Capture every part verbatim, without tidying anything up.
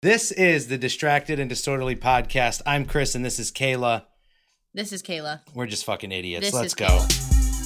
This is the Distracted and Disorderly podcast. I'm Chris, and this is Kayla. This is Kayla. We're just fucking idiots. This Let's is go. Kayla.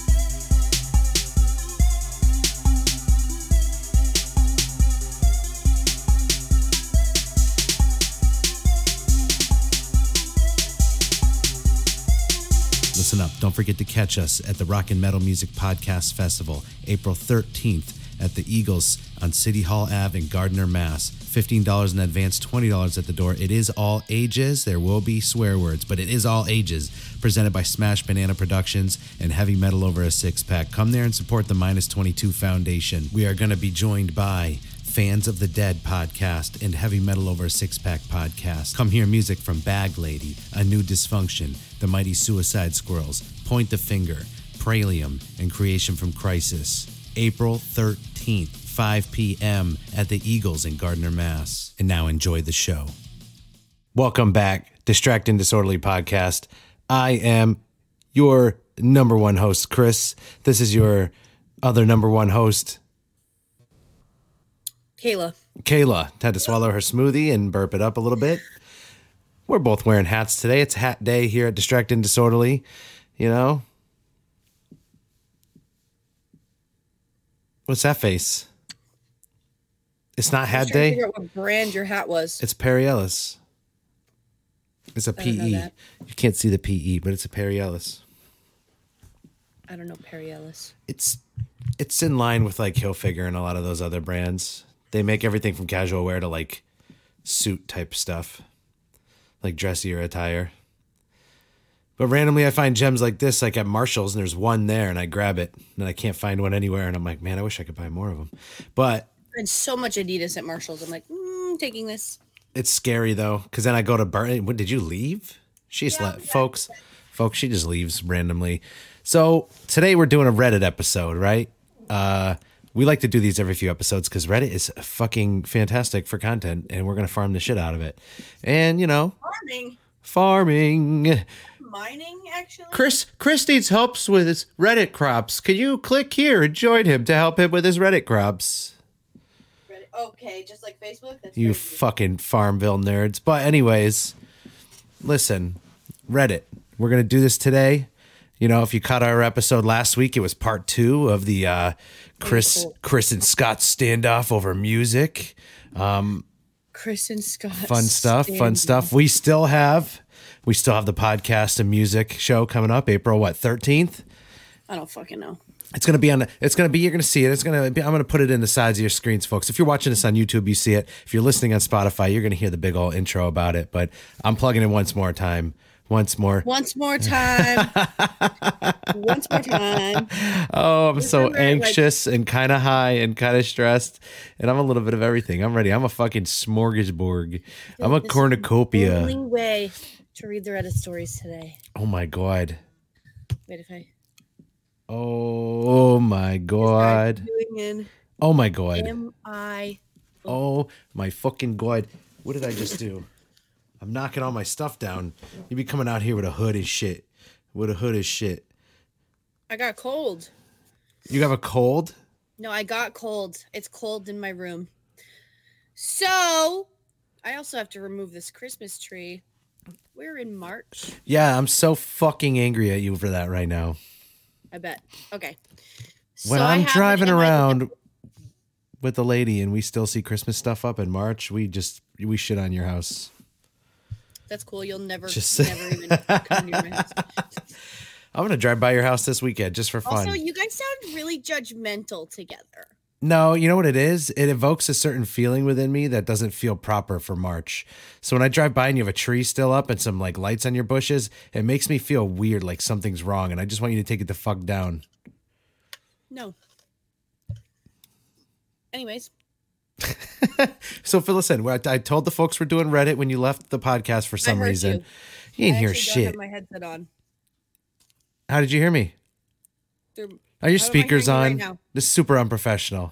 Listen up. Don't forget to catch us at the Rock and Metal Music Podcast Festival, April thirteenth at the Eagles on City Hall Avenue in Gardner, Mass. fifteen dollars in advance, twenty dollars at the door. It is all ages. There will be swear words, but it is all ages. Presented by Smash Banana Productions and Heavy Metal Over a Six Pack. Come there and support the Minus twenty-two Foundation. We are going to be joined by Fans of the Dead podcast and Heavy Metal Over a Six Pack podcast. Come hear music from Bag Lady, A New Dysfunction, The Mighty Suicide Squirrels, Point the Finger, Pralium, and Creation from Crisis. April thirteenth, five p.m. at the Eagles in Gardner, Mass. And now enjoy the show. Welcome back, Distract and Disorderly podcast. I am your number one host, Chris. This is your other number one host, Kayla. Kayla. Had to swallow her smoothie and burp it up a little bit. We're both wearing hats today. It's hat day here at Distract and Disorderly. You know? What's that face? It's not hat day. Figure out what brand your hat was. It's Perry Ellis. It's a I don't P E. know that. You can't see the P E, but it's a Perry Ellis. I don't know Perry Ellis. It's it's in line with like Hilfiger and a lot of those other brands. They make everything from casual wear to like suit type stuff, like dressier attire. But randomly I find gems like this, like at Marshall's, and there's one there, and I grab it, and I can't find one anywhere, and I'm like, man, I wish I could buy more of them. But And so much Adidas at Marshall's. I'm like, mm, taking this. it's scary though, because then I go to Burn. What, did you leave? She just Yeah, let yeah. folks, folks. She just leaves randomly. So today we're doing a Reddit episode, right? Uh, we like to do these every few episodes because Reddit is fucking fantastic for content, and we're gonna farm the shit out of it. And you know, Farming. farming. Mining, actually. Chris, Chris needs help with his Reddit crops. Can you click here and join him to help him with his Reddit crops? Okay, just like Facebook? That's You crazy. fucking Farmville nerds. But anyways, listen, Reddit. We're going to do this today. You know, if you caught our episode last week, it was part two of the uh, Chris cool. Chris and Scott standoff over music. Um, Chris and Scott. fun stuff, fun stand- stuff. We still have, we still have the podcast and music show coming up April, what, thirteenth? I don't fucking know. It's gonna be on. It's gonna be. You're gonna see it. It's gonna. Be, I'm gonna put it in the sides of your screens, folks. If you're watching this on YouTube, you see it. If you're listening on Spotify, you're gonna hear the big old intro about it. But I'm plugging in once more time. Once more. Once more time. Once more time. Oh, I'm so Remember, like- anxious and kind of high and kind of stressed, and I'm a little bit of everything. I'm ready. I'm a fucking smorgasbord. I'm a This is cornucopia. the only way to read the Reddit stories today. Oh my god. Wait, if I. Oh my god. Doing in Oh my god. M I. Oh my fucking god. What did I just do? I'm knocking all my stuff down. You be coming out here with a hood and shit. With a hood and shit. I got cold. You have a cold? No, I got cold. It's cold in my room. So, I also have to remove this Christmas tree. We're in March. Yeah, I'm so fucking angry at you for that right now. I bet. Okay. When So I I'm have it driving in my- around with the lady and we still see Christmas stuff up in March, we just we shit on your house. That's cool. You'll never, Just- never even come near my house. I'm gonna drive by your house this weekend just for fun. Also, you guys sound really judgmental together. No, you know what it is? It evokes a certain feeling within me that doesn't feel proper for March. So when I drive by and you have a tree still up and some like lights on your bushes, it makes me feel weird, like something's wrong, and I just want you to take it the fuck down. No. Anyways, So, Phil, listen, I I told the folks we're doing Reddit when you left the podcast for some heard reason. you. You didn't I hear actually don't have shit. my headset on. How did you hear me? They're- Are your How am I speakers hearing you on? right now? This is super unprofessional.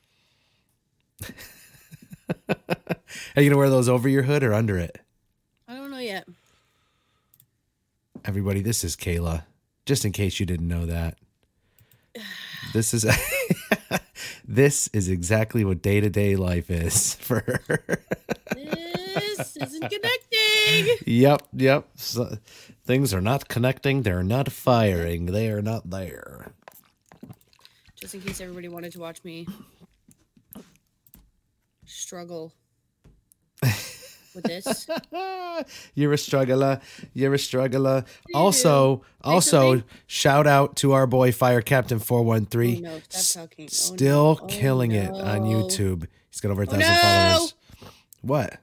Are you gonna wear those over your hood or under it? I don't know yet. Everybody, this is Kayla. Just in case you didn't know that. This is this is exactly what day-to-day life is for her. Eh, connecting. Yep, yep. So, things are not connecting. They're not firing. They are not there. Just in case everybody wanted to watch me struggle with this. You're a struggler. You're a struggler. Also, also, something? shout out to our boy Fire Captain four one three. Oh, no, stop talking. Oh, Still no. Oh, killing it on no. YouTube. He's got over a Oh, thousand no. followers. What?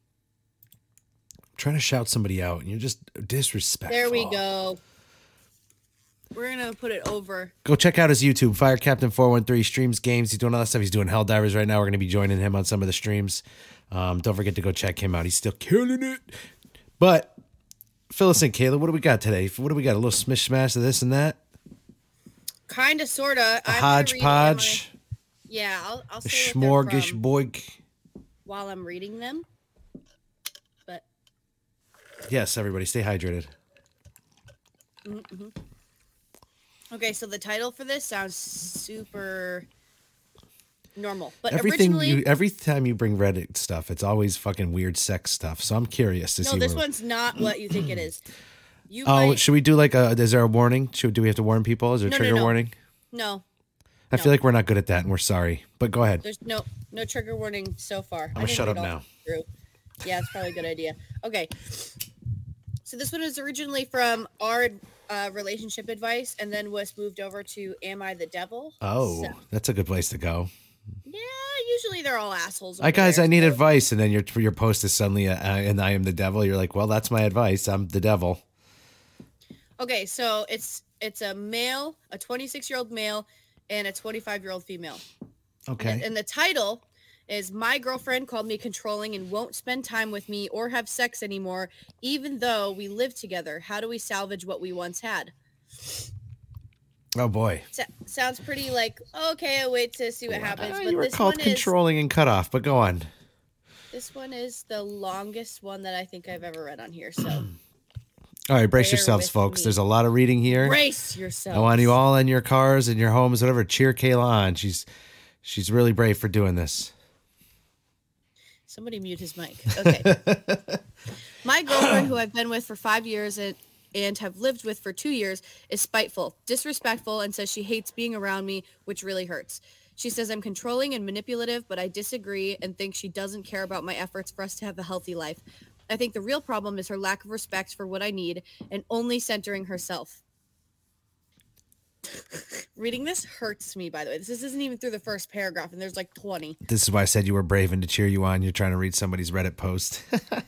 I'm trying to shout somebody out, and you're just disrespectful. There we go. We're gonna put it over. Go check out his YouTube, Fire Captain four one three. Streams games. He's doing all that stuff. He's doing Helldivers right now. We're going to be joining him on some of the streams. Um, don't forget to go check him out. He's still killing it. But fill us in, Kayla. What do we got today? What do we got? A little smish smash of this and that? Kinda, sorta. A hodgepodge? Yeah, I'll, I'll A say what they're from smorgasbord? while I'm reading them. But Yes, everybody, stay hydrated. mm-hmm. Okay, so the title for this sounds super normal, but Everything originally, you, every time you bring Reddit stuff, it's always fucking weird sex stuff. So I'm curious to no, see. this what, one's not what you think it is. You Oh, might, should we do like a? Is there a warning? Should do we have to warn people? Is there a No, no, trigger no. warning? no, I No. feel like we're not good at that, and we're sorry. But go ahead. there's no no trigger warning so far. I'm gonna shut up now. Through. Yeah, it's probably a good idea. Okay, so this one is originally from our uh, relationship advice, and then was moved over to "Am I the Devil?" Oh, So, that's a good place to go. yeah, usually they're all assholes. Hi over guys, there, I need so- advice, and then your your post is suddenly uh, and I am the devil. You're like, well, that's my advice. I'm the devil. Okay, so it's it's a male, a twenty-six year old male, and a twenty-five year old female. Okay. And, and the title is "My girlfriend called me controlling and won't spend time with me or have sex anymore, even though we live together. How do we salvage what we once had?" Oh boy. So, sounds pretty like, okay, I'll wait to see what happens. Uh, But you were this called one controlling and cut off, but go on. is this one is the longest one that I think I've ever read on here. So All right, brace Bear yourselves, with folks. me. There's a lot of reading here. brace yourself. I want you all in your cars, in your homes, whatever. Cheer Kayla on. She's she's really brave for doing this. Somebody mute his mic. Okay. My girlfriend, who I've been with for five years and, and have lived with for two years, is spiteful, disrespectful, and says she hates being around me, which really hurts. She says I'm controlling and manipulative, but I disagree and think she doesn't care about my efforts for us to have a healthy life. I think the real problem is her lack of respect for what I need and only centering herself. Reading this hurts me, by the way. This isn't even through the first paragraph, and there's like twenty. This is why I said you were brave and to cheer you on. You're trying to read somebody's Reddit post.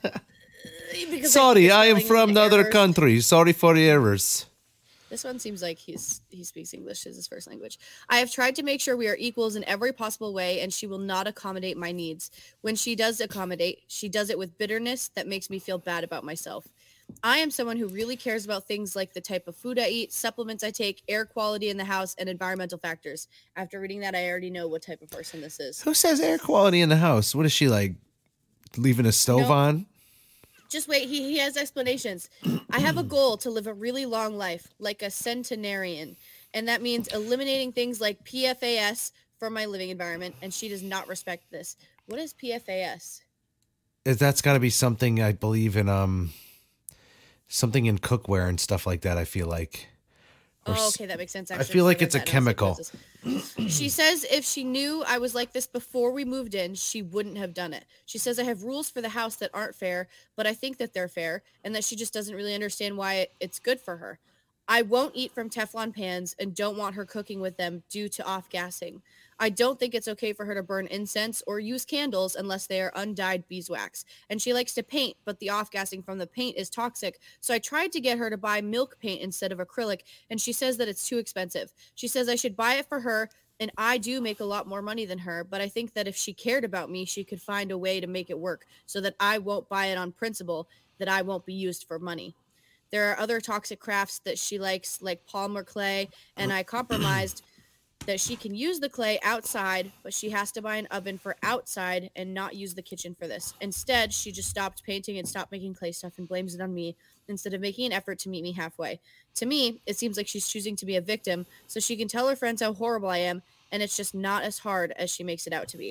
Because Sorry, keep I am spelling from another errors. country. Sorry for the errors. This one seems like he's he speaks English as his first language. I have tried to make sure we are equals in every possible way, and she will not accommodate my needs. When she does accommodate, she does it with bitterness that makes me feel bad about myself. I am someone who really cares about things like the type of food I eat, supplements I take, air quality in the house, and environmental factors. After reading that, I already know what type of person this is. Who says air quality in the house? What is she like? Leaving a stove No. on? Just wait, he, he has explanations. I have a goal to live a really long life, like a centenarian. And that means eliminating things like P F A S from my living environment, and she does not respect this. What is P F A S? That's got to be something I believe in. Um, something in cookware and stuff like that. I feel like. Or Oh, s- okay, that makes sense. I Actually, feel I like read it's a that and I was like, chemical. what is this? She says if she knew I was like this before we moved in, she wouldn't have done it. She says I have rules for the house that aren't fair, but I think that they're fair, and that she just doesn't really understand why it's good for her. I won't eat from Teflon pans and don't want her cooking with them due to off-gassing. I don't think it's okay for her to burn incense or use candles unless they are undyed beeswax. And she likes to paint, but the off-gassing from the paint is toxic. So I tried to get her to buy milk paint instead of acrylic, and she says that it's too expensive. She says I should buy it for her, and I do make a lot more money than her, but I think that if she cared about me, she could find a way to make it work so that I won't buy it on principle, that I won't be used for money. There are other toxic crafts that she likes, like polymer clay, and I compromised that she can use the clay outside, but she has to buy an oven for outside and not use the kitchen for this. Instead, she just stopped painting and stopped making clay stuff and blames it on me instead of making an effort to meet me halfway. To me, it seems like she's choosing to be a victim so she can tell her friends how horrible I am, and it's just not as hard as she makes it out to be.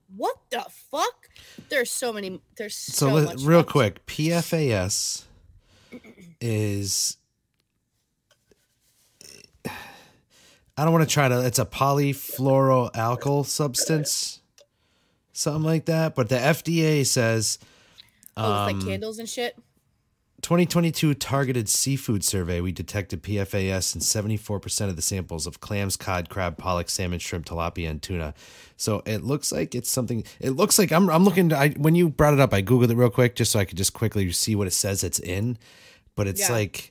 What the fuck? There's so many. There's so, so much. real quick, P F A S is. I don't want to try to. It's a polyfluoroalkyl substance, something like that. But the F D A says. Oh, with um, like candles and shit. twenty twenty-two targeted seafood survey, we detected P F A S in seventy-four percent of the samples of clams, cod, crab, pollock, salmon, shrimp, tilapia, and tuna. So it looks like it's something. It looks like I'm. I'm looking. I when you brought it up, I googled it real quick just so I could just quickly see what it says it's in. But it's Yeah. like,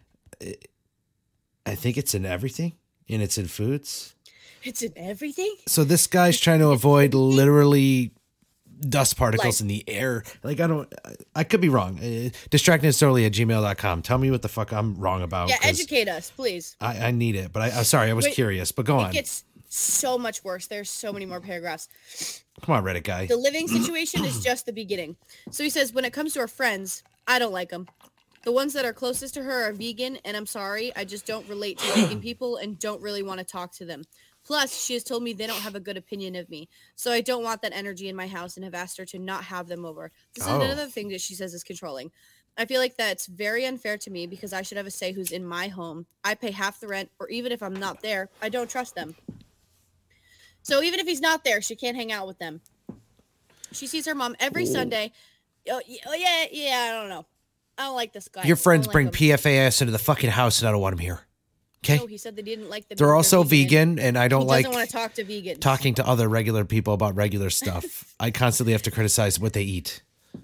I think it's in everything, and it's in foods. It's in everything. So this guy's trying to avoid literally dust particles Like- in the air. Like, I don't, I could be wrong. Uh, distractingsolely at gmail dot com. Tell me what the fuck I'm wrong about. Yeah, 'cause educate us, please. I, I need it, but I, I'm sorry. I was Wait, curious, but go It on. gets so much worse. There's so many more paragraphs. Come on, Reddit guy. The living situation is just the beginning. So he says, when it comes to her friends, I don't like them. The ones that are closest to her are vegan, and I'm sorry, I just don't relate to vegan people and don't really want to talk to them. Plus, she has told me they don't have a good opinion of me. So I don't want that energy in my house and have asked her to not have them over. This Oh. is another thing that she says is controlling. I feel like that's very unfair to me because I should have a say who's in my home. I pay half the rent, or even if I'm not there, I don't trust them. So even if he's not there, she can't hang out with them. She sees her mom every Sunday. Oh, yeah, oh, yeah, yeah, I don't know. I don't like this guy. Your I friends don't bring like him. P F A S into the fucking house, and I don't want them here. Okay. No, he said they didn't like the. They're also vegan, and I don't he like doesn't want to talk to vegans. talking to other regular people about regular stuff. I constantly have to criticize what they eat.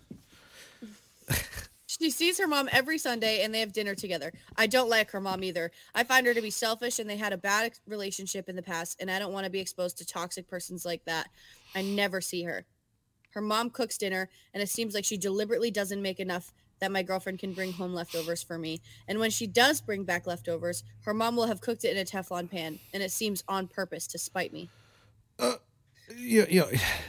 She sees her mom every Sunday and they have dinner together. I don't like her mom either. I find her to be selfish and they had a bad ex- relationship in the past and I don't want to be exposed to toxic persons like that. I never see her. Her mom cooks dinner and it seems like she deliberately doesn't make enough that my girlfriend can bring home leftovers for me. And when she does bring back leftovers, her mom will have cooked it in a Teflon pan and it seems on purpose to spite me. You, you know,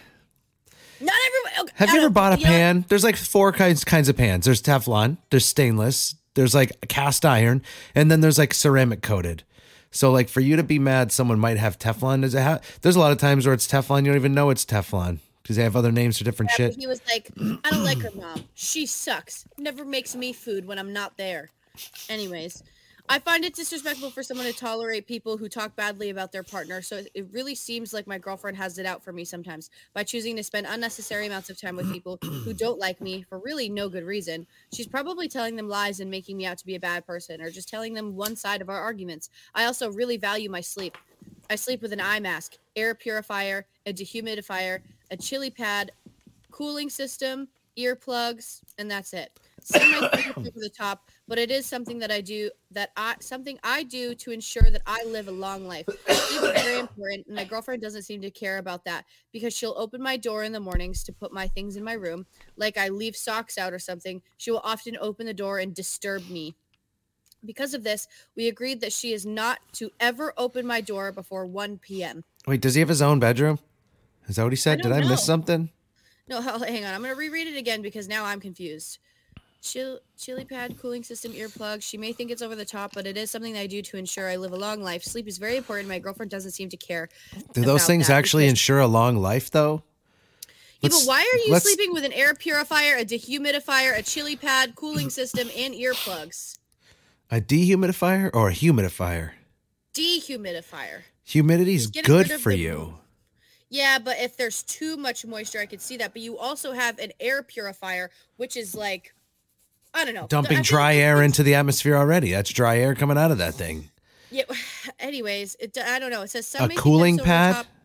Not everyone. Okay, have I you ever don't- bought a you know what? pan? There's like four kinds kinds of pans. There's Teflon, there's stainless, there's like cast iron, and then there's like ceramic coated. So like for you to be mad, someone might have Teflon. Does it have? There's a lot of times where it's Teflon, you don't even know it's Teflon because they have other names for different Yeah, shit. but he was like, I don't like her mom. She sucks. Never makes me food when I'm not there. Anyways, I find it disrespectful for someone to tolerate people who talk badly about their partner. So it- it really seems like my girlfriend has it out for me sometimes by choosing to spend unnecessary amounts of time with people who don't like me for really no good reason. She's probably telling them lies and making me out to be a bad person or just telling them one side of our arguments. I also really value my sleep. I sleep with an eye mask, air purifier, a dehumidifier, a chili pad, cooling system, earplugs, and that's it. Some might think it's over the top, but it is something that I do that I something I do to ensure that I live a long life. Sleep is very important, and my girlfriend doesn't seem to care about that because she'll open my door in the mornings to put my things in my room. Like I leave socks out or something, she will often open the door and disturb me. Because of this, we agreed that she is not to ever open my door before one p.m. Wait, does he have his own bedroom? Is that what he said? Did don't I miss know. something? No, h- hang on. I'm going to reread it again because now I'm confused. Chill, chili pad, cooling system, earplugs. She may think it's over the top, but it is something that I do to ensure I live a long life. Sleep is very important. My girlfriend doesn't seem to care. Do those about things that actually because- ensure a long life, though? Yeah, but Let's- why are you let's- sleeping with an air purifier, a dehumidifier, a chili pad, cooling system, and earplugs? A dehumidifier or a humidifier? Dehumidifier. Humidity's Just getting good rid of for the- you. Yeah, but if there's too much moisture, I could see that. But you also have an air purifier, which is like, I don't know, Dumping I feel dry like air it's- into the atmosphere already. That's dry air coming out of that thing. Yeah. Anyways, it, I don't know. It says some A may think cooling that's over the pad? top.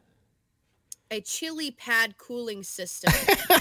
A chili pad cooling system.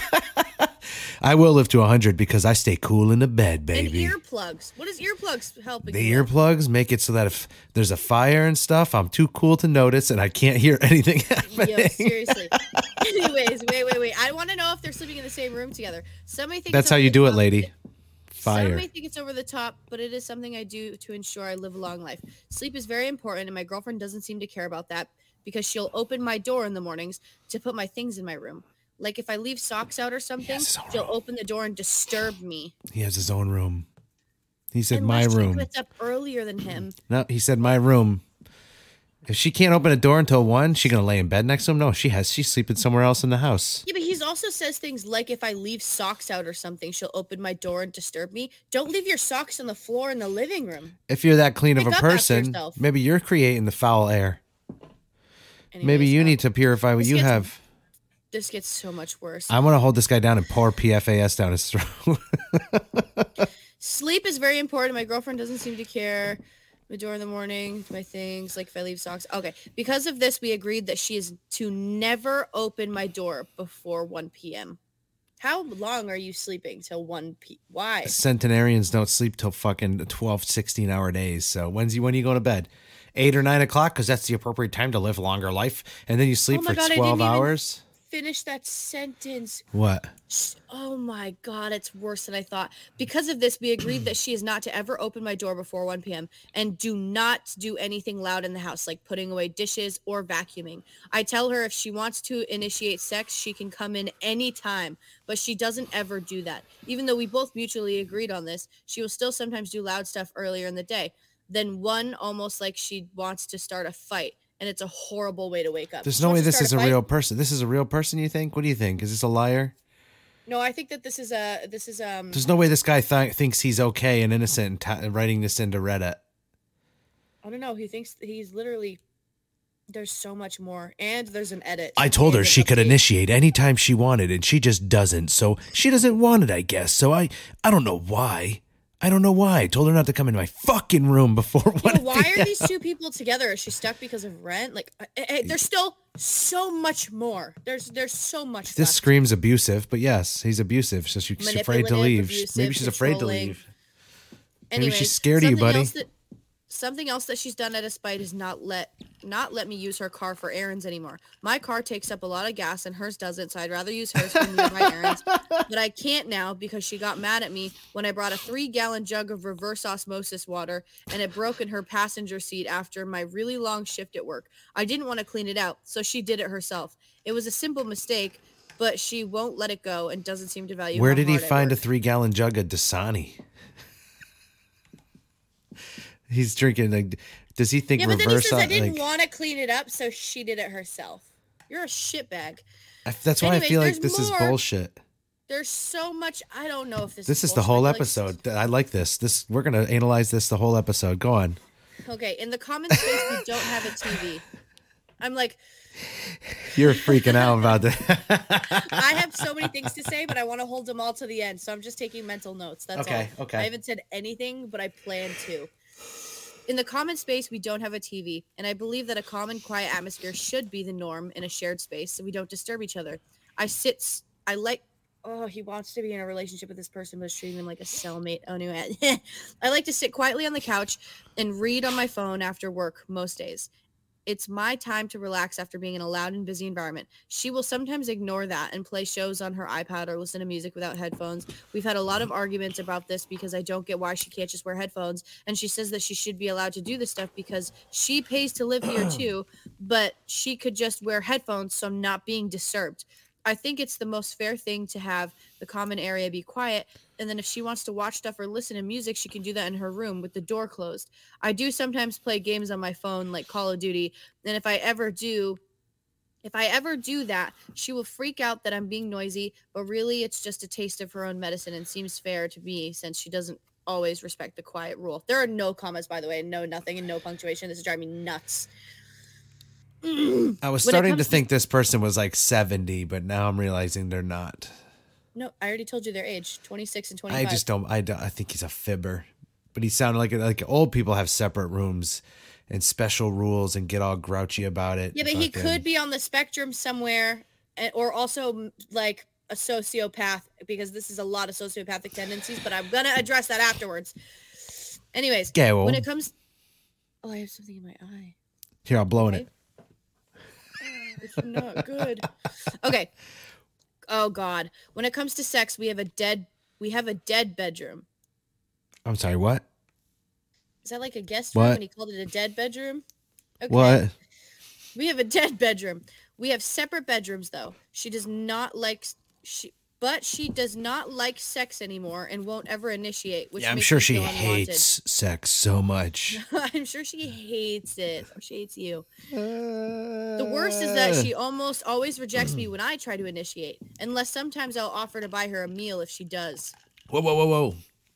I will live to one hundred because I stay cool in the bed, baby. And earplugs. What is earplugs helping? The you with? earplugs make it so that if there's a fire and stuff, I'm too cool to notice and I can't hear anything happening. Yo, seriously. Anyways, wait, wait, wait. I want to know if they're sleeping in the same room together. Some may think That's it's how over you the do it, top. lady. Some Fire. may think it's over the top, but it is something I do to ensure I live a long life. Sleep is very important, and my girlfriend doesn't seem to care about that because she'll open my door in the mornings to put my things in my room. Like if I leave socks out or something, has his own she'll room. open the door and disturb me. He has his own room. He said Unless my she room. gets up earlier than him. No, he said my room. If she can't open a door until one, she gonna lay in bed next to him? No, she has. She's sleeping somewhere else in the house. Yeah, but he's also says things like if I leave socks out or something, she'll open my door and disturb me. Don't leave your socks on the floor in the living room. If you're that clean Pick of a up after person, yourself. maybe you're creating the foul air. Anyways, Maybe you uh, need to purify what this you gets- have. This gets so much worse. I want to hold this guy down and pour P F A S down his throat. Sleep is very important. My girlfriend doesn't seem to care. My door in the morning, my things, like if I leave socks. Okay. Because of this, we agreed that she is to never open my door before one p.m. How long are you sleeping till one p.m.? Why? Centenarians don't sleep till fucking twelve, sixteen hour days. So when's you when you go to bed? Eight or nine o'clock, because that's the appropriate time to live a longer life. And then you sleep Oh my for God, I twelve didn't even- hours. Finish that sentence. What? Oh my God, it's worse than I thought. Because of this, we agreed that she is not to ever open my door before one p.m. and do not do anything loud in the house, like putting away dishes or vacuuming. I tell her if she wants to initiate sex, she can come in anytime, but she doesn't ever do that. Even though we both mutually agreed on this, she will still sometimes do loud stuff earlier in the day. Then one, almost like she wants to start a fight. And it's a horrible way to wake up. There's She no way wants to this start is a fight. real person. This is a real person, you think? What do you think? Is this a liar? No, I think that this is a this is um. There's no way this guy th- thinks he's okay and innocent and ta- writing this into Reddit. I don't know. He thinks he's literally. There's so much more, and there's an edit. I told her and she an could update. initiate anytime she wanted, and she just doesn't. So she doesn't want it, I guess. So I, I don't know why. I don't know why. I told her not to come in my fucking room before one. Yeah, why are these two people together? Is she stuck because of rent? Like, uh, uh, there's still so much more. There's there's so much. This left. screams abusive, but yes, he's abusive. So she's afraid to Manipulative, leave. abusive, Maybe she's afraid to controlling. leave. Maybe she's Anyways, scared of you, something buddy. else that- Something else that she's done out of spite is not let not let me use her car for errands anymore. My car takes up a lot of gas and hers doesn't, so I'd rather use hers for nearby errands. But I can't now because she got mad at me when I brought a three-gallon jug of reverse osmosis water and it broke in her passenger seat after my really long shift at work. I didn't want to clean it out, so she did it herself. It was a simple mistake, but she won't let it go and doesn't seem to value Where how did he hard I find a work. three-gallon jug of Dasani? He's drinking like. Does he think Yeah, but then he reverse? says I didn't like, want to clean it up, so she did it herself. You're a shitbag. I- that's why Anyways, I feel like there's this more. is bullshit. There's so much. I don't know if this. This is is the bullshit. whole I feel like- episode. I like this. This we're gonna analyze this the whole episode. Go on. Okay, in the common space, we don't have a T V. I'm like, You're freaking out about that. I have so many things to say, but I want to hold them all to the end. So I'm just taking mental notes. That's Okay, all. okay. I haven't said anything, but I plan to. In the common space, we don't have a T V, and I believe that a common, quiet atmosphere should be the norm in a shared space, so we don't disturb each other. I sit. s- I like. Oh, he wants to be in a relationship with this person, but is treating him like a cellmate. Oh, no. I like to sit quietly on the couch and read on my phone after work most days. It's my time to relax after being in a loud and busy environment. She will sometimes ignore that and play shows on her iPad or listen to music without headphones. We've had a lot of arguments about this because I don't get why she can't just wear headphones. And she says that she should be allowed to do this stuff because she pays to live here too, but she could just wear headphones so I'm not being disturbed. I think it's the most fair thing to have the common area be quiet. And then if she wants to watch stuff or listen to music, she can do that in her room with the door closed. I do sometimes play games on my phone like Call of Duty. And if I ever do, if I ever do that, she will freak out that I'm being noisy. But really, it's just a taste of her own medicine and seems fair to me since she doesn't always respect the quiet rule. There are no commas, by the way, no nothing and no punctuation. This is driving me nuts. I was When it starting to comes to- think this person was like seventy, but now I'm realizing they're not. No, I already told you their age, twenty-six and twenty-five. I just don't. I don't. I think he's a fibber. But he sounded like like old people have separate rooms and special rules and get all grouchy about it. Yeah, but he Fucking- could be on the spectrum somewhere, and- or also mm, like a sociopath, because this is a lot of sociopathic tendencies. But I'm gonna address that afterwards. Anyways, Yeah, well. when it comes, oh, I have something in my eye. Here, I'm blowing Okay. it. It's not good. Okay. Oh God. When it comes to sex, we have a dead. We have a dead bedroom. I'm sorry. What? Is that like a guest What? room? And he called it a dead bedroom. Okay. What? We have a dead bedroom. We have separate bedrooms, though. She does not like she. but she does not like sex anymore and won't ever initiate. Which Yeah, I'm makes sure me she feel unwanted. hates sex so much. I'm sure she hates it. Or she hates you. Uh, The worst is that she almost always rejects me when I try to initiate, unless sometimes I'll offer to buy her a meal if she does. Whoa, whoa, whoa, whoa.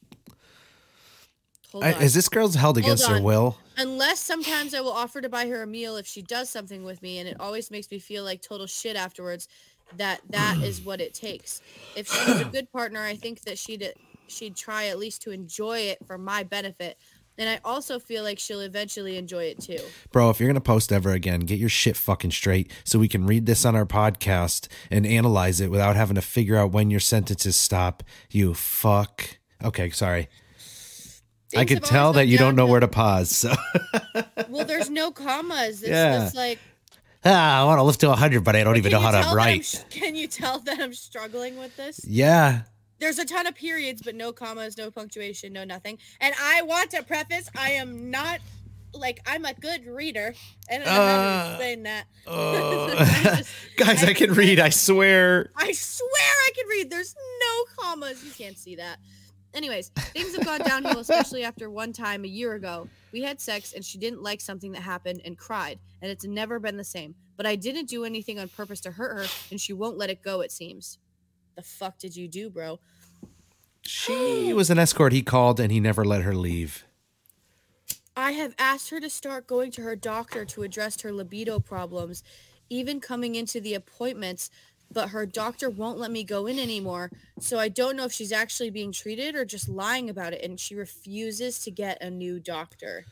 Hold I, on. is this girl's held against Hold her on. will? Unless sometimes I will offer to buy her a meal if she does something with me, and it always makes me feel like total shit afterwards. That that is what it takes. If she was a good partner, I think that she'd she'd try at least to enjoy it for my benefit. And I also feel like she'll eventually enjoy it too. Bro, if you're going to post ever again, get your shit fucking straight so we can read this on our podcast and analyze it without having to figure out when your sentences stop. You fuck. Okay, sorry. Things I could have tell always that gone you don't know downhill. where to pause. So. Well, there's no commas. It's Yeah. just like, ah, I want to live to one hundred, but I don't even can know you how tell to that I'm write. sh- Can you tell that I'm struggling with this? Yeah. There's a ton of periods, but no commas, no punctuation, no nothing. And I want to preface, I am not, like, I'm a good reader. I don't know how Uh, to explain that. Oh. I'm just- Guys, I, can read, I swear. I swear I can read. There's no commas. You can't see that. Anyways, things have gone downhill, especially after one time a year ago. We had sex and she didn't like something that happened and cried, and it's never been the same. But I didn't do anything on purpose to hurt her, and she won't let it go, it seems. The fuck did you do, bro? She was an escort he called, and he never let her leave. I have asked her to start going to her doctor to address her libido problems, even coming into the appointments, but her doctor won't let me go in anymore. So I don't know if she's actually being treated or just lying about it, and she refuses to get a new doctor.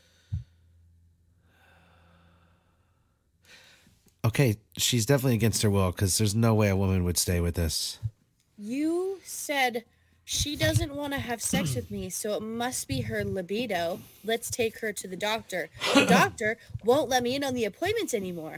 Okay, she's definitely against her will because there's no way a woman would stay with this. You said she doesn't want to have sex with me, so it must be her libido. Let's take her to the doctor. The doctor won't let me in on the appointments anymore.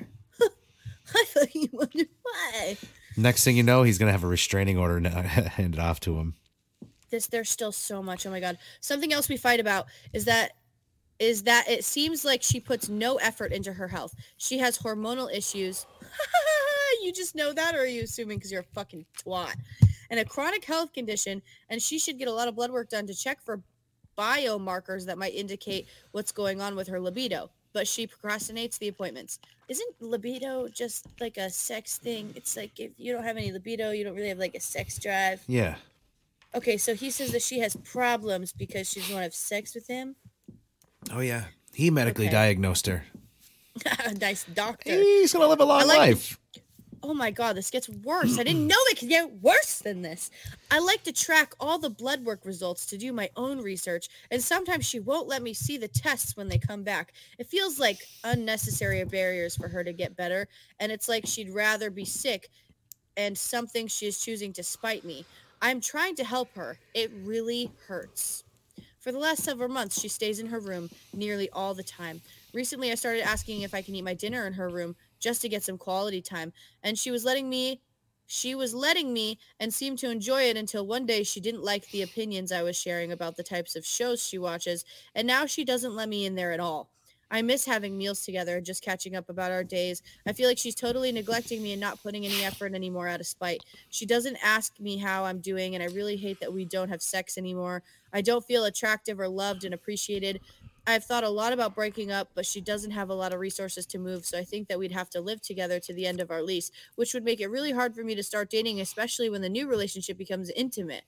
I thought you wondered why. Next thing you know, he's going to have a restraining order now handed off to him. This there's still so much. Oh my god. Something else we fight about is that is that it seems like she puts no effort into her health. She has hormonal issues. You just know that, or are you assuming because you're a fucking twat? And a chronic health condition, and she should get a lot of blood work done to check for biomarkers that might indicate what's going on with her libido. But she procrastinates the appointments. Isn't libido just like a sex thing? It's like if you don't have any libido, you don't really have like a sex drive. Yeah. Okay, so he says that she has problems because she doesn't want to have sex with him. Oh, yeah. He medically Okay. diagnosed her. Nice doctor. He's going to live a long I like life. Oh my god, this gets worse. I didn't know it could get worse than this. I like to track all the blood work results to do my own research, and sometimes she won't let me see the tests when they come back. It feels like unnecessary barriers for her to get better, and it's like she'd rather be sick and something she is choosing to spite me. I'm trying to help her. It really hurts. For the last several months, she stays in her room nearly all the time. Recently, I started asking if I can eat my dinner in her room just to get some quality time, and she was letting me she was letting me and seemed to enjoy it until one day she didn't like the opinions I was sharing about the types of shows she watches, and now she doesn't let me in there at all. I miss having meals together and just catching up about our days. I feel like she's totally neglecting me and not putting any effort anymore out of spite. She doesn't ask me how I'm doing, and I really hate that we don't have sex anymore. I don't feel attractive or loved and appreciated. I've thought a lot about breaking up, but she doesn't have a lot of resources to move, so I think that we'd have to live together to the end of our lease, which would make it really hard for me to start dating, especially when the new relationship becomes intimate.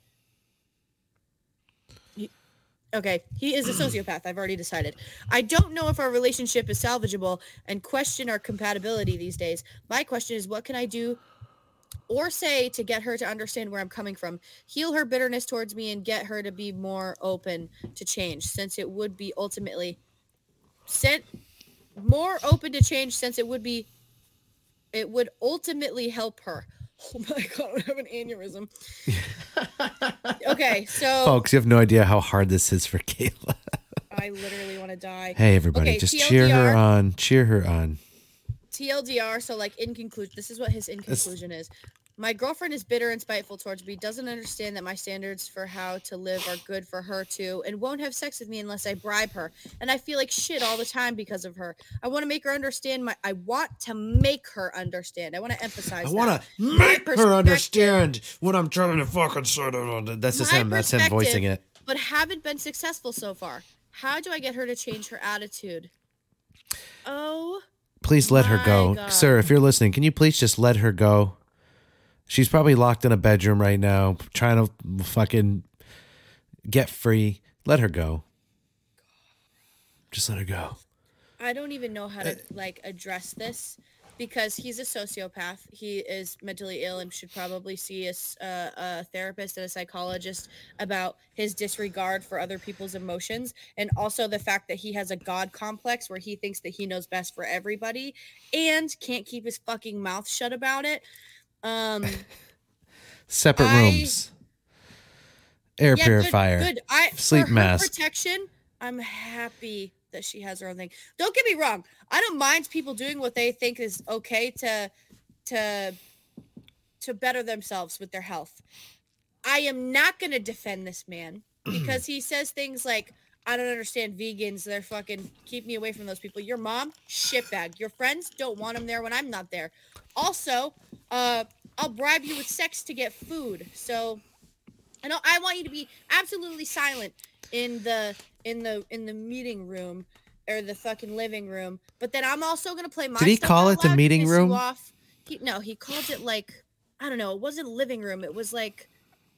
Okay, he is a sociopath. I've already decided. I don't know if our relationship is salvageable and question our compatibility these days. My question is, what can I do or say to get her to understand where I'm coming from, heal her bitterness towards me, and get her to be more open to change, since it would be ultimately sent more open to change since it would be it would ultimately help her. Oh my god, I have an aneurysm. Okay, so Folks, you have no idea how hard this is for Kayla. I literally want to die. Hey, everybody, Okay, just T L D cheer her R. on. Cheer her on. T L D R, so like in conclusion, this is what his in conclusion is. My girlfriend is bitter and spiteful towards me, doesn't understand that my standards for how to live are good for her too, and won't have sex with me unless I bribe her. And I feel like shit all the time because of her. I want to make her understand my I want to make her understand. I want to emphasize I that. want to My make her perspective- understand what I'm trying to fucking say. That's just My him. That's him voicing perspective, it. But haven't been successful so far. How do I get her to change her attitude? Oh, Please let her my go. God. Sir, if you're listening, can you please just let her go? She's probably locked in a bedroom right now, trying to fucking get free. Let her go. Just let her go. I don't even know how to like address this because he's a sociopath. He is mentally ill and should probably see a, s- uh, a therapist and a psychologist about his disregard for other people's emotions, and also the fact that he has a god complex where he thinks that he knows best for everybody and can't keep his fucking mouth shut about it. Um, Separate I- rooms. Air yeah, purifier. Good, good. I Sleep for her mask. protection. I'm happy that she has her own thing. Don't get me wrong. I don't mind people doing what they think is okay to to to better themselves with their health. I am not going to defend this man because he says things like, I don't understand vegans. They're fucking keep me away from those people. Your mom, shitbag. Your friends don't want them there when I'm not there. Also, uh, I'll bribe you with sex to get food. So, I know I want you to be absolutely silent in the in the in the meeting room or the fucking living room. But then I'm also gonna play my. Did he stuff call out it the loud to meeting piss you room? off. He, no, he called it like I don't know. It wasn't living room. It was like.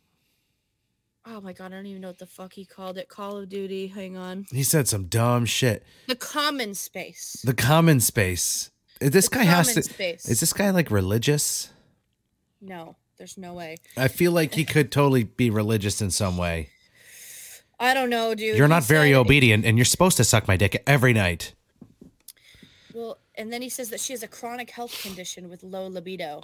Oh my god, I don't even know what the fuck he called it. Call of Duty. Hang on. He said some dumb shit. The common space. The common space. This The guy has common to. space. Is this guy like religious? No, there's no way. I feel like he could totally be religious in some way. I don't know, dude. You're He not very said- obedient, and you're supposed to suck my dick every night. Well, and then he says that she has a chronic health condition with low libido.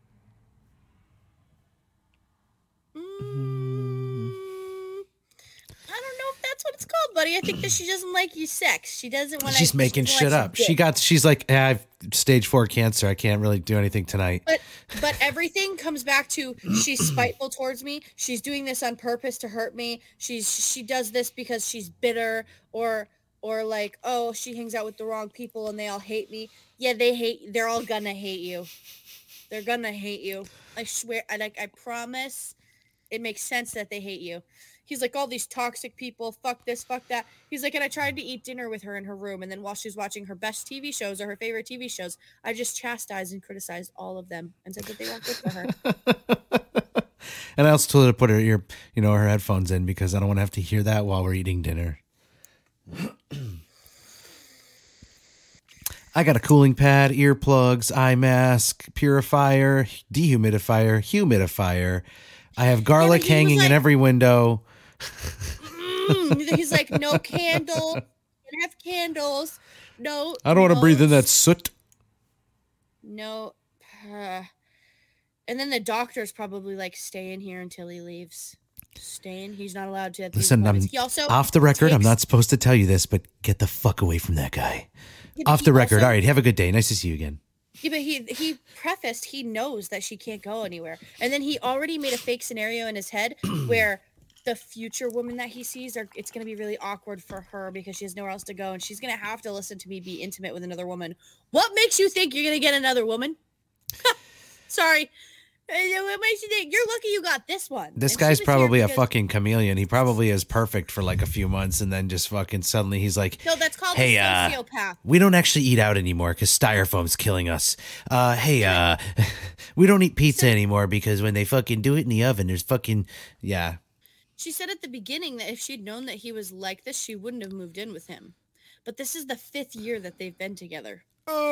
Mm, I don't know if that's what it's called, buddy. I think that she doesn't like you sex. She doesn't want. She's making shit up. She got. She's like, eh, I've stage four cancer. I can't really do anything tonight. But but everything comes back to she's spiteful towards me. She's doing this on purpose to hurt me. She's she does this because she's bitter or or like, oh, she hangs out with the wrong people and they all hate me. Yeah, they hate. They're all gonna hate you. They're gonna hate you. I swear. I like. I promise. It makes sense that they hate you. He's like, all these toxic people, fuck this, fuck that. He's like, and I tried to eat dinner with her in her room. And then while she's watching her best T V shows or her favorite T V shows, I just chastised and criticized all of them and said that they weren't good for her. And I also told her to put her ear, you know, her headphones in because I don't want to have to hear that while we're eating dinner. I got a cooling pad, earplugs, eye mask, purifier, dehumidifier, humidifier. I have garlic but he was hanging in like- every window. Mm, he's like, no candle. Can't have candles. No. I don't want to no, breathe in that soot. No. Uh, and then the doctor's probably like, stay in here until he leaves. Stay in. He's not allowed to. At these Listen, I'm appointments. He also off the record. I'm takes- not supposed to tell you this, but get the fuck away from that guy. Yeah, but Off he the record. also- All right. Have a good day. Nice to see you again. Yeah, but he he prefaced he knows that she can't go anywhere, and then he already made a fake scenario in his head where the future woman that he sees are it's gonna be really awkward for her because she has nowhere else to go, and she's gonna have to listen to me be intimate with another woman. What makes you think you're gonna get another woman? Sorry. Uh, What makes you think you're lucky you got this one? This And she guy's was here probably a because- fucking chameleon. He probably is perfect for like a few months and then just fucking suddenly he's like, No, that's called Hey, a uh, sociopath. we don't actually eat out anymore because styrofoam's killing us. Uh, hey, uh, we don't eat pizza anymore because when they fucking do it in the oven, there's fucking, yeah. She said at the beginning that if she'd known that he was like this, she wouldn't have moved in with him. But this is the fifth year that they've been together.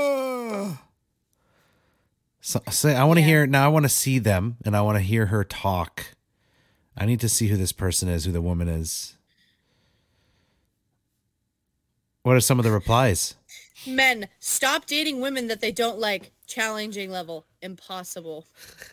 So, so I want to Yeah. hear, now I want to see them and I want to hear her talk. I need to see who this person is, who the woman is. What are some of the replies? Men, stop dating women that they don't like. Challenging level. Impossible.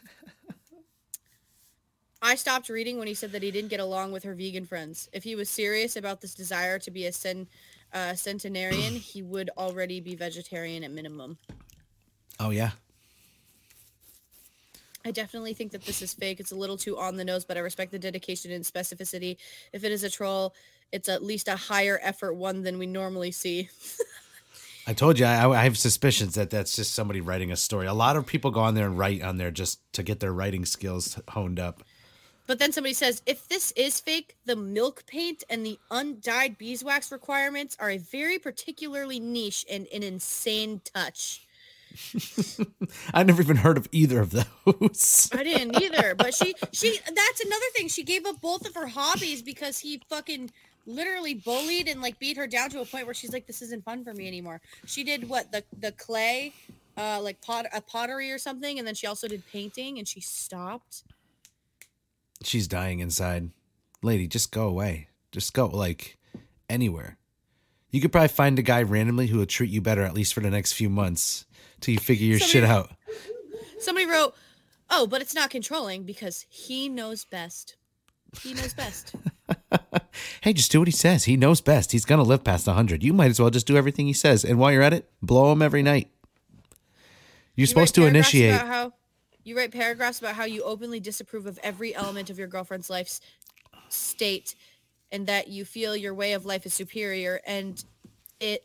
I stopped reading when he said that he didn't get along with her vegan friends. If he was serious about this desire to be a cen- uh, centenarian, he would already be vegetarian at minimum. Oh, yeah. I definitely think that this is fake. It's a little too on the nose, but I respect the dedication and specificity. If it is a troll, it's at least a higher effort one than we normally see. I told you, I, I have suspicions that that's just somebody writing a story. A lot of people go on there and write on there just to get their writing skills honed up. But then somebody says, if this is fake, the milk paint and the undyed beeswax requirements are a very particularly niche and an insane touch. I never even heard of either of those. I didn't either, but she, she, that's another thing. She gave up both of her hobbies because he fucking literally bullied and like beat her down to a point where she's like, this isn't fun for me anymore. She did what, the, the clay, uh, like pot, a pottery or something. And then she also did painting and she stopped. She's dying inside. Lady, just go away. Just go like anywhere. You could probably find a guy randomly who will treat you better, at least for the next few months, till you figure your somebody, shit out. Somebody wrote, oh, but it's not controlling because he knows best. He knows best. Hey, just do what he says. He knows best. He's going to live past one hundred. You might as well just do everything he says. And while you're at it, blow him every night. You're you supposed to initiate. About how, you write paragraphs about how you openly disapprove of every element of your girlfriend's life state and that you feel your way of life is superior, and it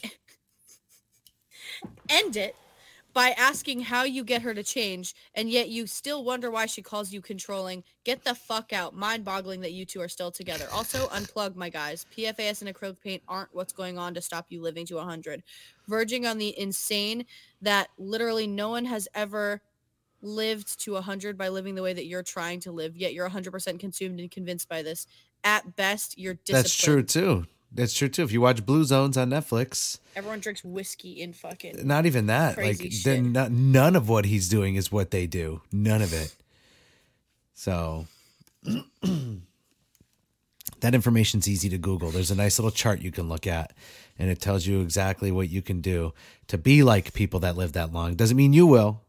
end it by asking how you get her to change, and yet you still wonder why she calls you controlling. Get the fuck out. Mind-boggling that you two are still together. Also, unplug, my guys. P F A S and acrylic paint aren't what's going on to stop you living to one hundred. Verging on the insane that literally no one has ever lived to one hundred by living the way that you're trying to live, yet you're one hundred percent consumed and convinced by this. At best, you're disciplined. That's true, too. That's true, too. If you watch Blue Zones on Netflix... Everyone drinks whiskey in fucking... Not even that. Like, then not, none of what he's doing is what they do. None of it. So... that information's easy to Google. There's a nice little chart you can look at, and it tells you exactly what you can do to be like people that live that long. Doesn't mean you will.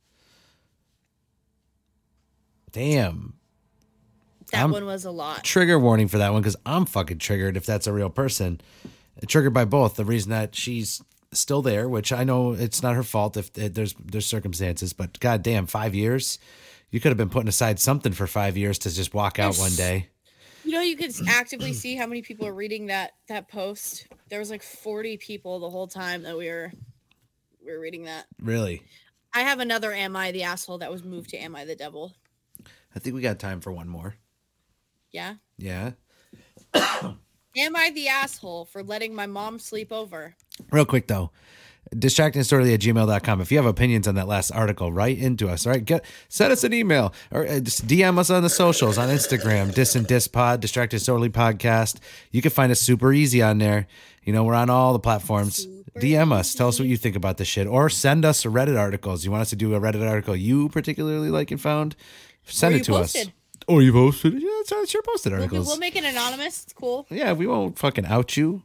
Damn. That I'm one was a lot. Trigger warning for that one, because I'm fucking triggered if that's a real person. Triggered by both. The reason that she's still there, which I know it's not her fault if there's there's circumstances, but goddamn, five years? You could have been putting aside something for five years to just walk out one day. You know, you could actively see how many people are reading that that post. There was like forty people the whole time that we were we were reading that. Really? I have another Am I the Asshole that was moved to Am I the Devil. I think we got time for one more. Yeah? Yeah. Am I the asshole for letting my mom sleep over? Real quick, though. distractingdisorderly at gmail dot com. If you have opinions on that last article, write into us. All right, get send us an email or uh, just D M us on the socials on Instagram, Dis and Dispod, Distracted Disorderly Podcast. You can find us super easy on there. You know, we're on all the platforms. Super D M us. Easy. Tell us what you think about this shit, or send us Reddit articles. You want us to do a Reddit article you particularly like and found? Send it to posted. us. Or you posted it. Yeah, it's, it's your posted articles. We'll, we'll make it anonymous. It's cool. Yeah, we won't fucking out you.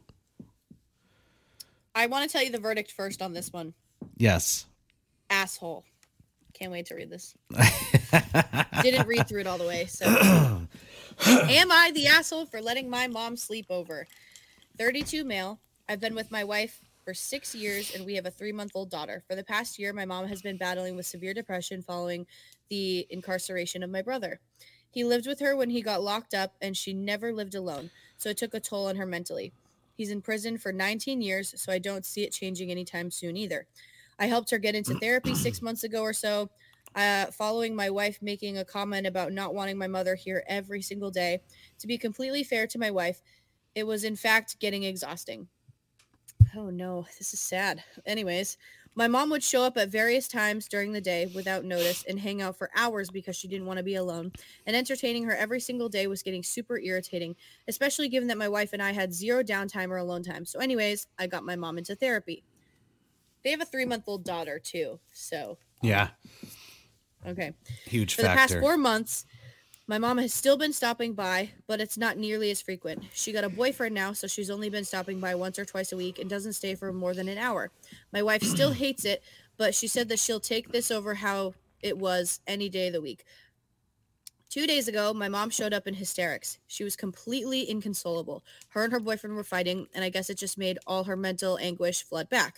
I want to tell you the verdict first on this one. Yes. Asshole. Can't wait to read this. Didn't read through it all the way. So, am I the asshole for letting my mom sleep over? thirty-two male. I've been with my wife for six years and we have a three-month-old daughter. For the past year, my mom has been battling with severe depression following the incarceration of my brother. He lived with her when he got locked up and she never lived alone, so it took a toll on her mentally. He's in prison for nineteen years, so I don't see it changing anytime soon either. I helped her get into therapy six months ago or so, uh, following my wife making a comment about not wanting my mother here every single day. To be completely fair to my wife, it was in fact getting exhausting. Oh no, this is sad. Anyways, my mom would show up at various times during the day without notice and hang out for hours because she didn't want to be alone. And entertaining her every single day was getting super irritating, especially given that my wife and I had zero downtime or alone time. So anyways, I got my mom into therapy. They have a three-month-old daughter too, so. Yeah. Okay. Huge For factor. For the past four months, my mom has still been stopping by, but it's not nearly as frequent. She got a boyfriend now, so she's only been stopping by once or twice a week and doesn't stay for more than an hour. My wife still hates it, but she said that she'll take this over how it was any day of the week. Two days ago, my mom showed up in hysterics. She was completely inconsolable. Her and her boyfriend were fighting, and I guess it just made all her mental anguish flood back.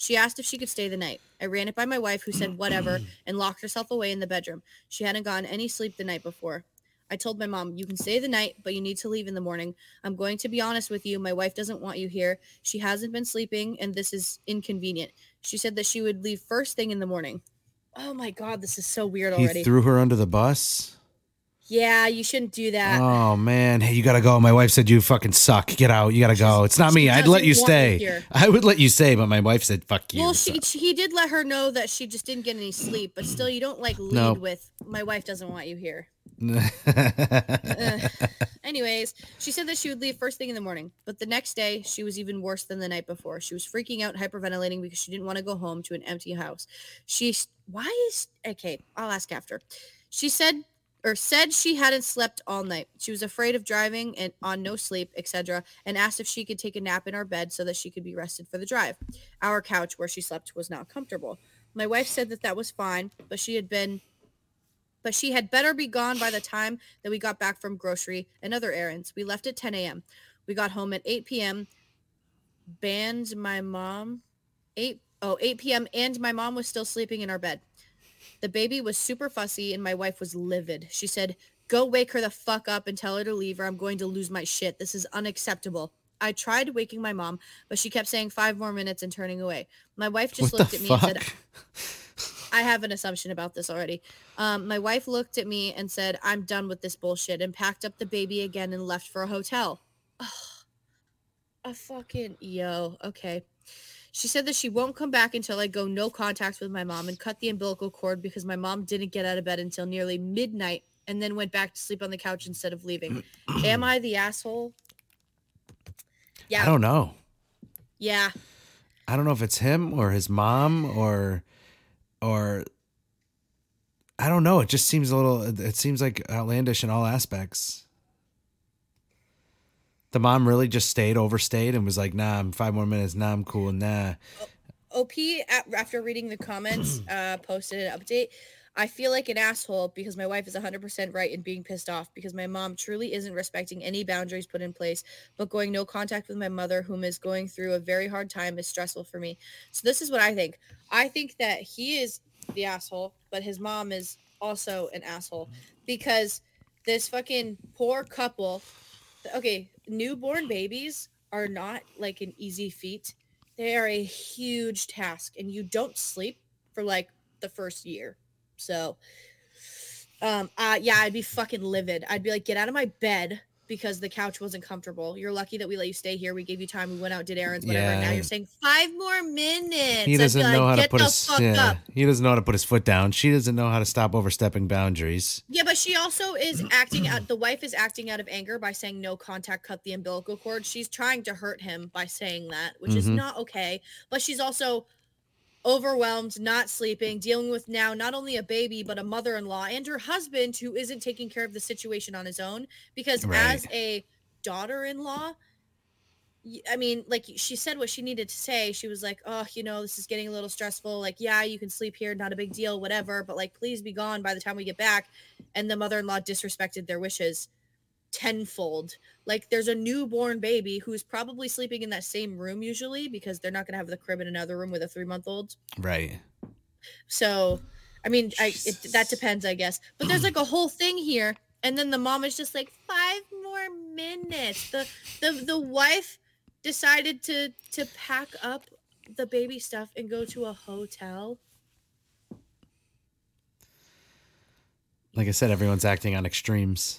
She asked if she could stay the night. I ran it by my wife, who said whatever and locked herself away in the bedroom. She hadn't gotten any sleep the night before. I told my mom, you can stay the night, but you need to leave in the morning. I'm going to be honest with you. My wife doesn't want you here. She hasn't been sleeping, and this is inconvenient. She said that she would leave first thing in the morning. Oh my God, this is so weird already. He threw her under the bus? Yeah, you shouldn't do that. Oh, man. Hey, you got to go. My wife said you fucking suck. Get out. You got to go. It's not me. I'd let you stay. I would let you stay, but my wife said, fuck you. Well, she, she he did let her know that she just didn't get any sleep, but still, you don't like lead no. with, my wife doesn't want you here. uh, anyways, she said that she would leave first thing in the morning, but the next day she was even worse than the night before. She was freaking out, hyperventilating because she didn't want to go home to an empty house. She, why is, okay, I'll ask after. She said, or said she hadn't slept all night. She was afraid of driving and on no sleep, et cetera, and asked if she could take a nap in our bed so that she could be rested for the drive. Our couch where she slept was not comfortable. My wife said that that was fine, but she had been But she had better be gone by the time that we got back from grocery and other errands. We left at ten a.m. We got home at eight p.m. Banned my mom. eight Oh, eight p.m. and my mom was still sleeping in our bed. The baby was super fussy and my wife was livid. She said, go wake her the fuck up and tell her to leave or I'm going to lose my shit. This is unacceptable. I tried waking my mom, but she kept saying five more minutes and turning away. My wife just what looked at me fuck? and said... I have an assumption about this already. Um, my wife looked at me and said, I'm done with this bullshit, and packed up the baby again and left for a hotel. Oh, a fucking, yo, okay. She said that she won't come back until I go no contact with my mom and cut the umbilical cord because my mom didn't get out of bed until nearly midnight and then went back to sleep on the couch instead of leaving. Am I the asshole? Yeah. I don't know. Yeah. I don't know if it's him or his mom or... Or, I don't know. It just seems a little, it seems like outlandish in all aspects. The mom really just stayed, overstayed, and was like, nah, I'm five more minutes. Nah, I'm cool. Nah. O P, after reading the comments, uh, posted an update. I feel like an asshole because my wife is one hundred percent right in being pissed off because my mom truly isn't respecting any boundaries put in place, but going no contact with my mother, whom is going through a very hard time, is stressful for me. So this is what I think. I think that he is the asshole, but his mom is also an asshole because this fucking poor couple, okay, newborn babies are not like an easy feat. They are a huge task and you don't sleep for like the first year. So, um, uh, yeah, I'd be fucking livid. I'd be like, get out of my bed because the couch wasn't comfortable. You're lucky that we let you stay here. We gave you time. We went out, did errands, whatever. Yeah. And now you're saying five more minutes. He doesn't know like, how to put his yeah, he doesn't know how to put his foot down. She doesn't know how to stop overstepping boundaries. Yeah, but she also is acting out. The wife is acting out of anger by saying no contact, cut the umbilical cord. She's trying to hurt him by saying that, which mm-hmm. is not okay. But she's also overwhelmed, not sleeping, dealing with now not only a baby, but a mother-in-law and her husband who isn't taking care of the situation on his own. Because right. as a daughter-in-law, I mean, like she said what she needed to say. She was like, oh, you know, this is getting a little stressful. Like, yeah, you can sleep here. Not a big deal, whatever. But like, please be gone by the time we get back. And the mother-in-law disrespected their wishes tenfold. Like there's a newborn baby who's probably sleeping in that same room usually because they're not going to have the crib in another room with a three month old. Right. So, I mean, I, it, that depends, I guess. But there's like a whole thing here. And then the mom is just like, five more minutes. The, the, the wife decided to, to pack up the baby stuff and go to a hotel. Like I said, everyone's acting on extremes.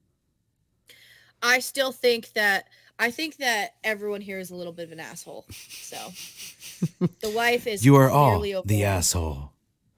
I still think that I think that everyone here is a little bit of an asshole. So the wife is you are all the asshole.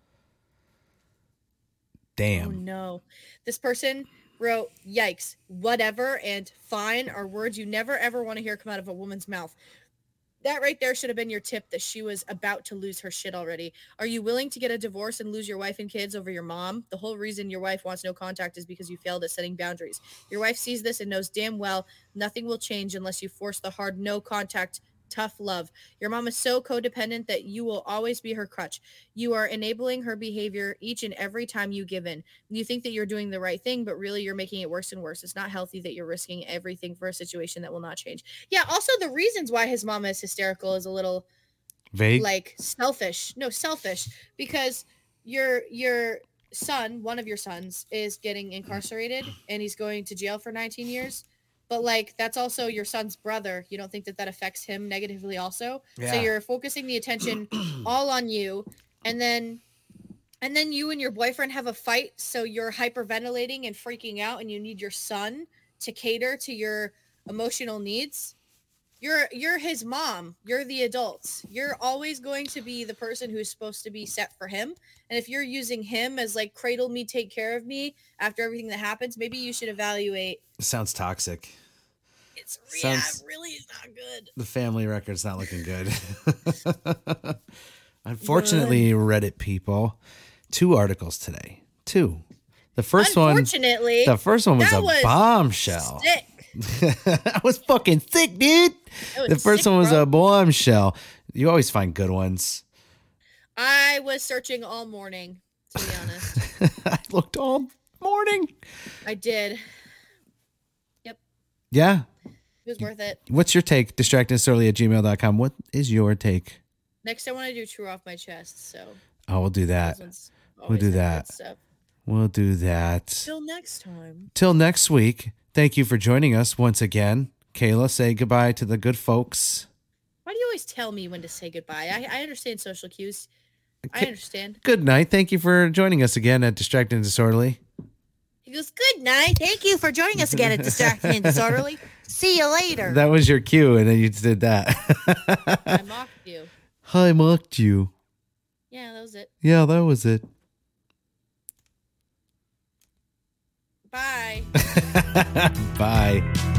Damn. Oh no. This person wrote, yikes, whatever, and fine are words you never ever want to hear come out of a woman's mouth. That right there should have been your tip that she was about to lose her shit already. Are you willing to get a divorce and lose your wife and kids over your mom? The whole reason your wife wants no contact is because you failed at setting boundaries. Your wife sees this and knows damn well nothing will change unless you force the hard no contact, tough love. Your mom is so codependent that you will always be her crutch. You are enabling her behavior each and every time you give in. You think that you're doing the right thing, but really you're making it worse and worse. It's not healthy that you're risking everything for a situation that will not change. Yeah, also the reasons why his mom is hysterical is a little Vague. like selfish. No, selfish because your your son, one of your sons, is getting incarcerated and he's going to jail for nineteen years. But like that's also your son's brother. You don't think that that affects him negatively also? Yeah. So you're focusing the attention all on you, and then and then you and your boyfriend have a fight, so you're hyperventilating and freaking out, and you need your son to cater to your emotional needs. You're you're his mom. You're the adults. You're always going to be the person who's supposed to be set for him. And if you're using him as like cradle me, take care of me after everything that happens, maybe you should evaluate. Sounds toxic. It's Sounds, yeah, really is not good. The family record's not looking good. Unfortunately, Reddit people, two articles today. Two. The first Unfortunately, one. The first one was a was bombshell. Sick. I was fucking sick, dude. The first sick, one was bro. a bombshell. You always find good ones. I was searching all morning, to be honest. I looked all morning. I did. Yep. Yeah. It was worth it. What's your take? distractedsorely at gmail dot com. What is your take? Next, I want to do True Off My Chest. So. Oh, we'll do that. We'll do that. We'll do that. Till next time. Till next week. Thank you for joining us once again. Kayla, say goodbye to the good folks. Why do you always tell me when to say goodbye? I, I understand social cues. I understand. Good night. Thank you for joining us again at Distracted and Disorderly. He goes, good night. Thank you for joining us again at Distracted and Disorderly. See you later. That was your cue, and then you did that. I mocked you. I mocked you. Yeah, that was it. Yeah, that was it. Bye. Bye.